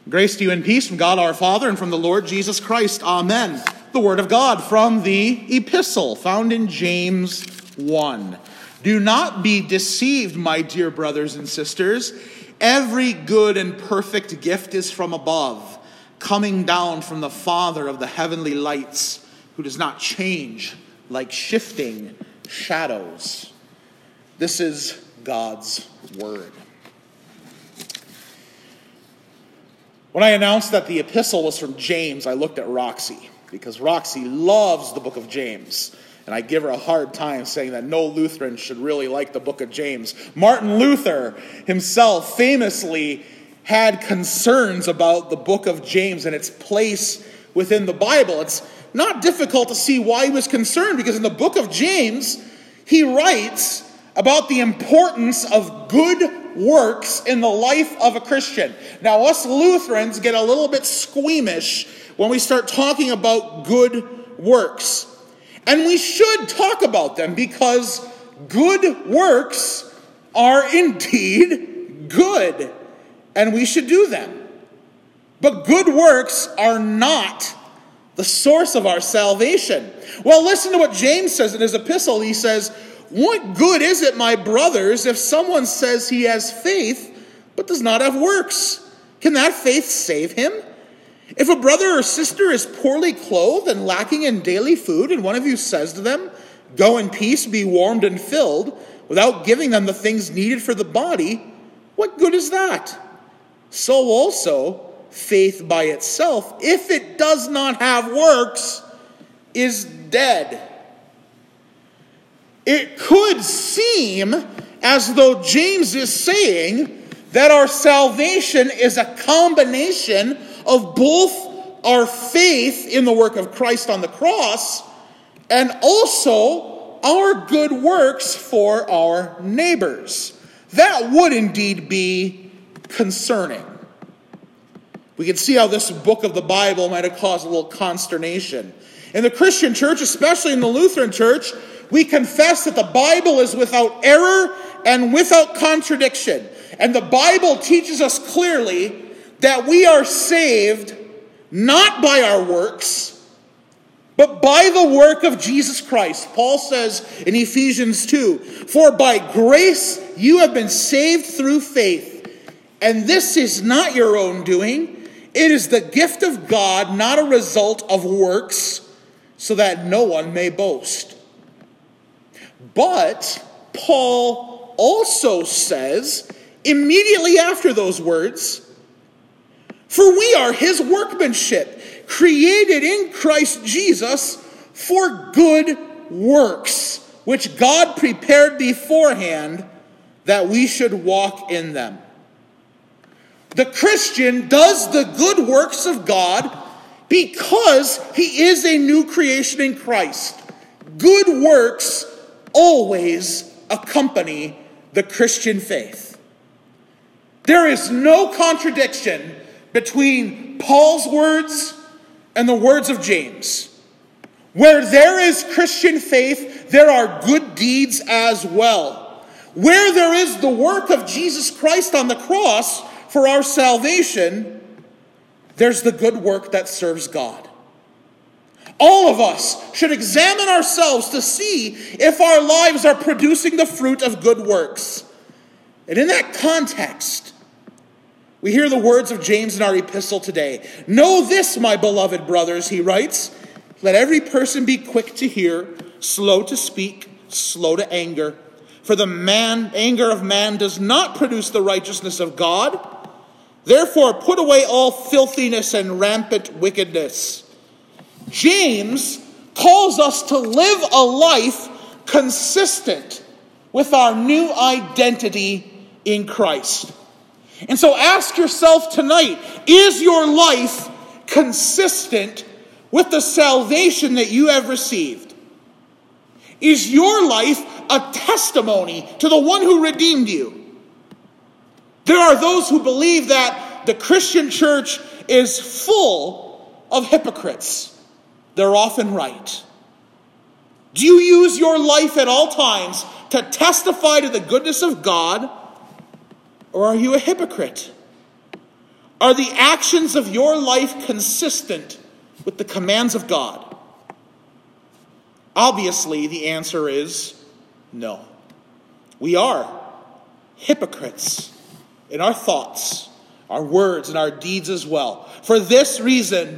Grace to you and peace from God our Father and from the Lord Jesus Christ. Amen. The word of God from the epistle found in James 1. Do not be deceived, my dear brothers and sisters. Every good and perfect gift is from above, coming down from the Father of the heavenly lights, who does not change like shifting shadows. This is God's word. When I announced that the epistle was from James, I looked at Roxy, because Roxy loves the book of James. And I give her a hard time saying that no Lutheran should really like the book of James. Martin Luther himself famously had concerns about the book of James and its place within the Bible. It's not difficult to see why he was concerned, because in the book of James, he writes about the importance of good works in the life of a Christian. Now, us Lutherans get a little bit squeamish when we start talking about good works. And we should talk about them, because good works are indeed good, and we should do them. But good works are not the source of our salvation. Well, listen to what James says in his epistle. He says, "What good is it, my brothers, if someone says he has faith but does not have works? Can that faith save him? If a brother or sister is poorly clothed and lacking in daily food, and one of you says to them, 'Go in peace, be warmed and filled,' without giving them the things needed for the body, what good is that? So also, faith by itself, if it does not have works, is dead." It could seem as though James is saying that our salvation is a combination of both our faith in the work of Christ on the cross and also our good works for our neighbors. That would indeed be concerning. We can see how this book of the Bible might have caused a little consternation. In the Christian church, especially in the Lutheran church, we confess that the Bible is without error and without contradiction. And the Bible teaches us clearly that we are saved not by our works, but by the work of Jesus Christ. Paul says in Ephesians 2, "For by grace you have been saved through faith, and this is not your own doing. It is the gift of God, not a result of works, so that no one may boast." But Paul also says, immediately after those words, "For we are his workmanship, created in Christ Jesus for good works, which God prepared beforehand that we should walk in them." The Christian does the good works of God because he is a new creation in Christ. Good works always accompany the Christian faith. There is no contradiction between Paul's words and the words of James. Where there is Christian faith, there are good deeds as well. Where there is the work of Jesus Christ on the cross for our salvation, there's the good work that serves God. All of us should examine ourselves to see if our lives are producing the fruit of good works. And in that context, we hear the words of James in our epistle today. "Know this, my beloved brothers," he writes, "let every person be quick to hear, slow to speak, slow to anger. For the anger of man does not produce the righteousness of God. Therefore, put away all filthiness and rampant wickedness." James calls us to live a life consistent with our new identity in Christ. And so ask yourself tonight, is your life consistent with the salvation that you have received? Is your life a testimony to the one who redeemed you? There are those who believe that the Christian church is full of hypocrites. They're often right. Do you use your life at all times to testify to the goodness of God, or are you a hypocrite? Are the actions of your life consistent with the commands of God? Obviously, the answer is no. We are hypocrites in our thoughts, our words, and our deeds as well. For this reason,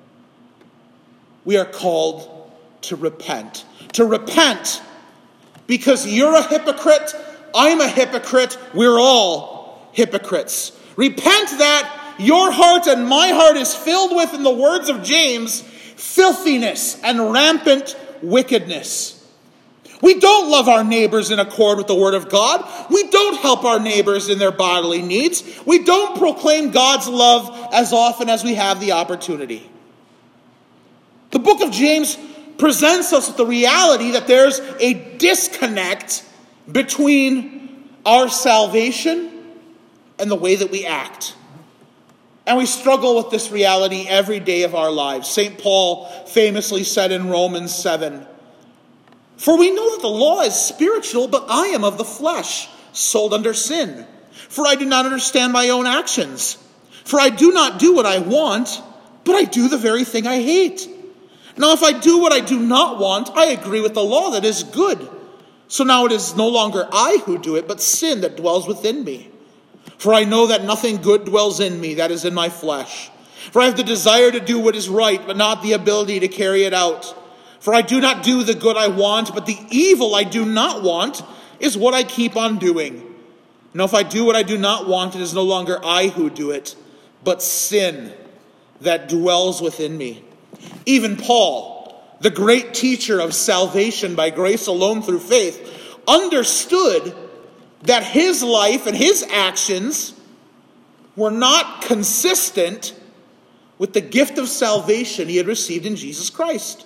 we are called to repent. To repent because you're a hypocrite, I'm a hypocrite, we're all hypocrites. Repent that your heart and my heart is filled with, in the words of James, filthiness and rampant wickedness. We don't love our neighbors in accord with the word of God. We don't help our neighbors in their bodily needs. We don't proclaim God's love as often as we have the opportunity. The book of James presents us with the reality that there's a disconnect between our salvation and the way that we act. And we struggle with this reality every day of our lives. St. Paul famously said in Romans 7, "For we know that the law is spiritual, but I am of the flesh, sold under sin. For I do not understand my own actions. For I do not do what I want, but I do the very thing I hate. Now if I do what I do not want, I agree with the law that is good. So now it is no longer I who do it, but sin that dwells within me. For I know that nothing good dwells in me, that is in my flesh. For I have the desire to do what is right, but not the ability to carry it out. For I do not do the good I want, but the evil I do not want is what I keep on doing. Now if I do what I do not want, it is no longer I who do it, but sin that dwells within me." Even Paul, the great teacher of salvation by grace alone through faith, understood that his life and his actions were not consistent with the gift of salvation he had received in Jesus Christ.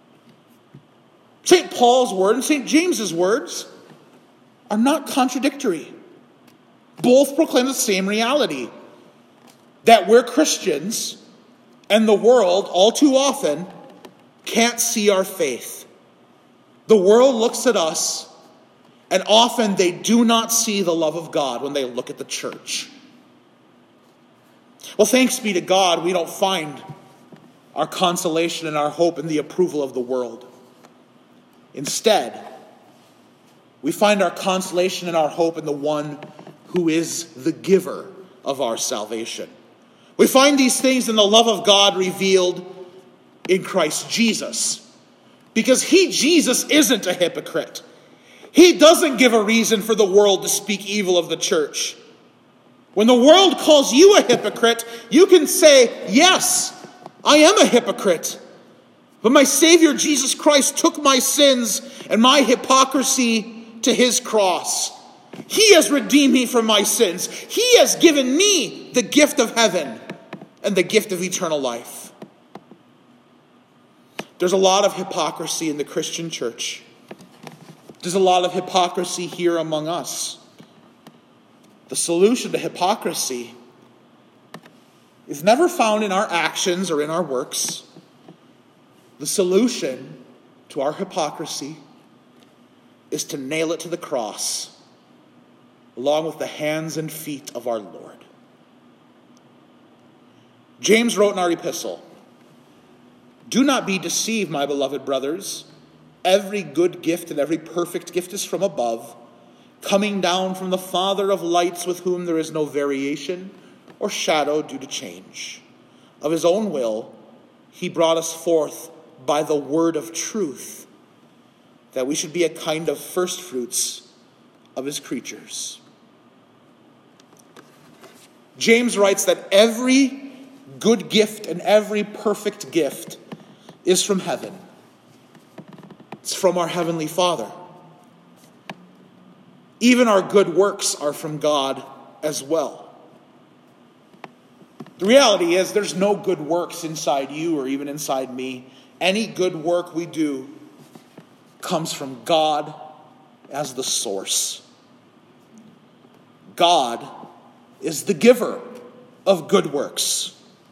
St. Paul's word and St. James's words are not contradictory. Both proclaim the same reality, that we're Christians and the world, all too often, can't see our faith. The world looks at us, and often they do not see the love of God when they look at the church. Well, thanks be to God, we don't find our consolation and our hope in the approval of the world. Instead, we find our consolation and our hope in the one who is the giver of our salvation. We find these things in the love of God revealed in Christ Jesus. Because Jesus, isn't a hypocrite. He doesn't give a reason for the world to speak evil of the church. When the world calls you a hypocrite, you can say, "Yes, I am a hypocrite. But my Savior Jesus Christ took my sins and my hypocrisy to his cross. He has redeemed me from my sins. He has given me the gift of heaven and the gift of eternal life." There's a lot of hypocrisy in the Christian church. There's a lot of hypocrisy here among us. The solution to hypocrisy is never found in our actions or in our works. The solution to our hypocrisy is to nail it to the cross, along with the hands and feet of our Lord. James wrote in our epistle, "Do not be deceived, my beloved brothers. Every good gift and every perfect gift is from above, coming down from the Father of lights, with whom there is no variation or shadow due to change. Of his own will, he brought us forth by the word of truth, that we should be a kind of first fruits of his creatures." James writes that every good gift and every perfect gift is from heaven. It's from our Heavenly Father. Even our good works are from God as well. The reality is there's no good works inside you or even inside me. Any good work we do comes from God as the source. God is the giver of good works.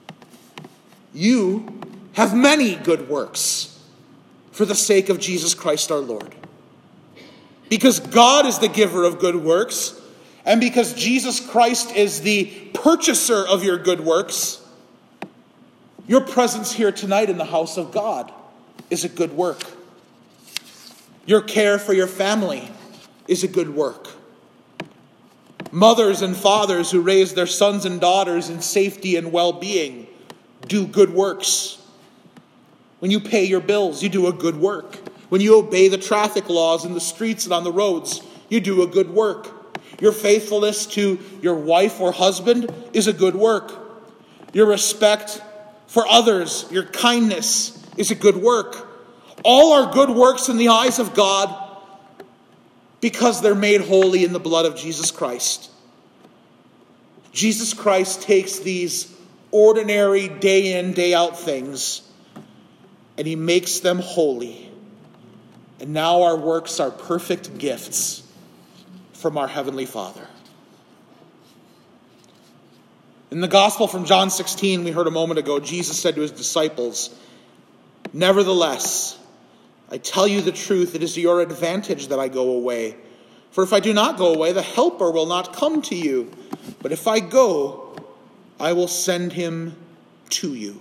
You have many good works for the sake of Jesus Christ our Lord. Because God is the giver of good works, and because Jesus Christ is the purchaser of your good works, your presence here tonight in the house of God is a good work. Your care for your family is a good work. Mothers and fathers who raise their sons and daughters in safety and well-being do good works. When you pay your bills, you do a good work. When you obey the traffic laws in the streets and on the roads, you do a good work. Your faithfulness to your wife or husband is a good work. Your respect for others, your kindness is a good work. All are good works in the eyes of God because they're made holy in the blood of Jesus Christ. Jesus Christ takes these ordinary day in, day out things and he makes them holy. And now our works are perfect gifts from our Heavenly Father. In the Gospel from John 16, we heard a moment ago, Jesus said to his disciples, "Nevertheless, I tell you the truth, it is to your advantage that I go away. For if I do not go away, the Helper will not come to you. But if I go, I will send him to you."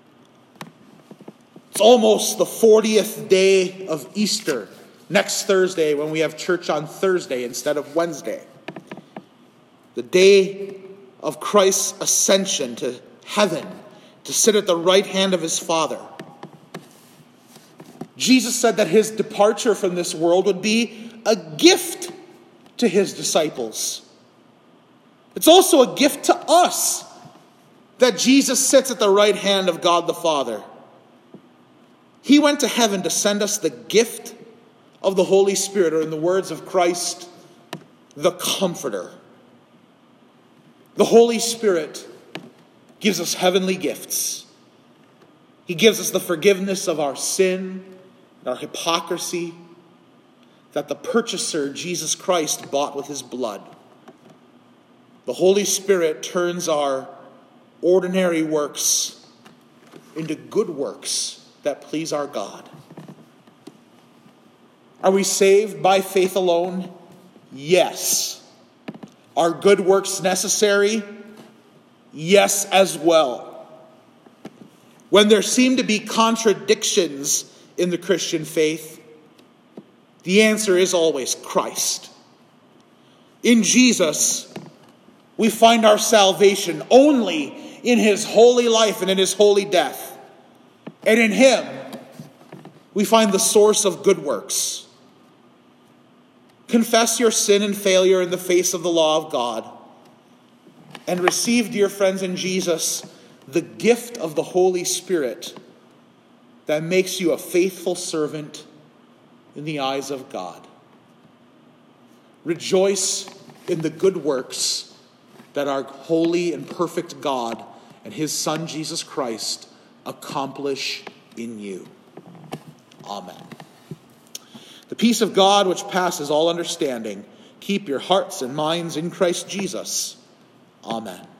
It's almost the 40th day of Easter, next Thursday, when we have church on Thursday instead of Wednesday. The day of Christ's ascension to heaven, to sit at the right hand of his Father. Jesus said that his departure from this world would be a gift to his disciples. It's also a gift to us that Jesus sits at the right hand of God the Father. He went to heaven to send us the gift of the Holy Spirit, or in the words of Christ, the Comforter. The Holy Spirit gives us heavenly gifts. He gives us the forgiveness of our sin and our hypocrisy that the purchaser, Jesus Christ, bought with his blood. The Holy Spirit turns our ordinary works into good works that please our God. Are we saved by faith alone? Yes. Are good works necessary? Yes, as well. When there seem to be contradictions in the Christian faith, the answer is always Christ. In Jesus, we find our salvation only in his holy life and in his holy death. And in him, we find the source of good works. Confess your sin and failure in the face of the law of God. And receive, dear friends, in Jesus, the gift of the Holy Spirit that makes you a faithful servant in the eyes of God. Rejoice in the good works that our holy and perfect God and his Son, Jesus Christ, accomplish in you. Amen. The peace of God, which passes all understanding, keep your hearts and minds in Christ Jesus. Amen.